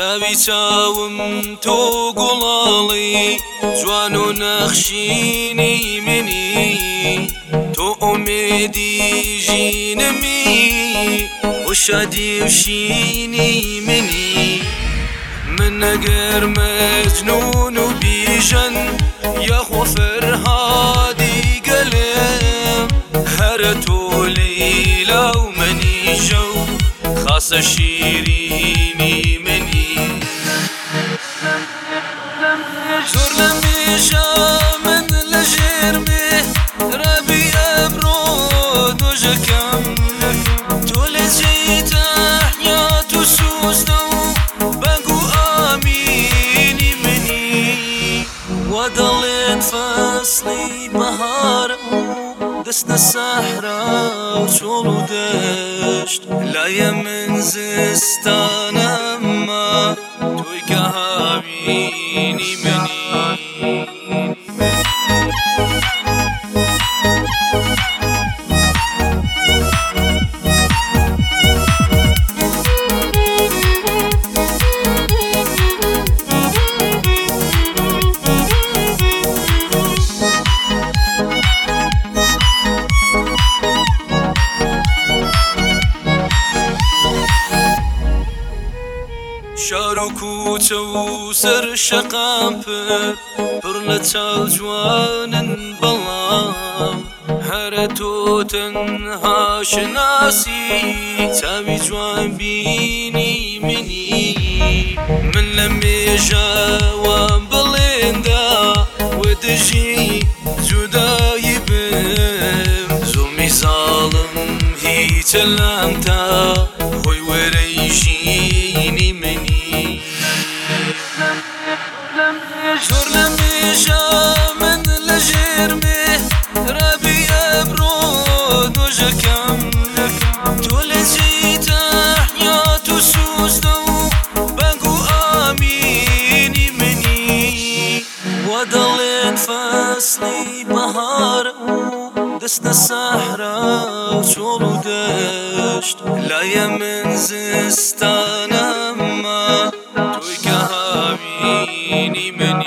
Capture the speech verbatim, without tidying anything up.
چاوی چاوم تۆ گوڵاڵی جوان و نەخشینی منی تۆ ئومێدی ژینمی و شادی و شینی منی من ئەگەر مەجنون و بیژەن یاخۆ فەرهادی گەلێم هەرە تۆ لەیلا و مەنیژە و خاسە شیرینی منی زۆر لە مێژە من لە ژێرمێ ڕابی ئەبرۆ دۆژەکەم تۆ لە جێی تەحیات و سوزدە و بەنگ و ئامینی منی وا دەڵێن فەسڵی بەهارە دەستە سەحرا و چۆڵ و دەشت لایە من زستانە ئەمما تۆی کە هاوینی منی شار و کوچە و سەر شەقام پر پڕ لە چاو جوانن بەڵام هەرە تۆ تەنها شناسی چاوی جوان بینی منی من لە مێژەوان بڵێندا و دژی جودایی بم زوڵمی زاڵم هیچە لام تا هۆی وەرەی ژینی منی زۆر لە مێژە من لە ژێرمێ ڕابی ئەبرۆ دۆژەکەم تۆ لە جێی تەحیات و سوزدە و بەنگ و ئامینی منی وا دەڵێن فەسڵی بەهارە و دەستە سەحرا و چۆڵ و دەشت لایە من زستانە ئەمما تۆی کە هاوینی منی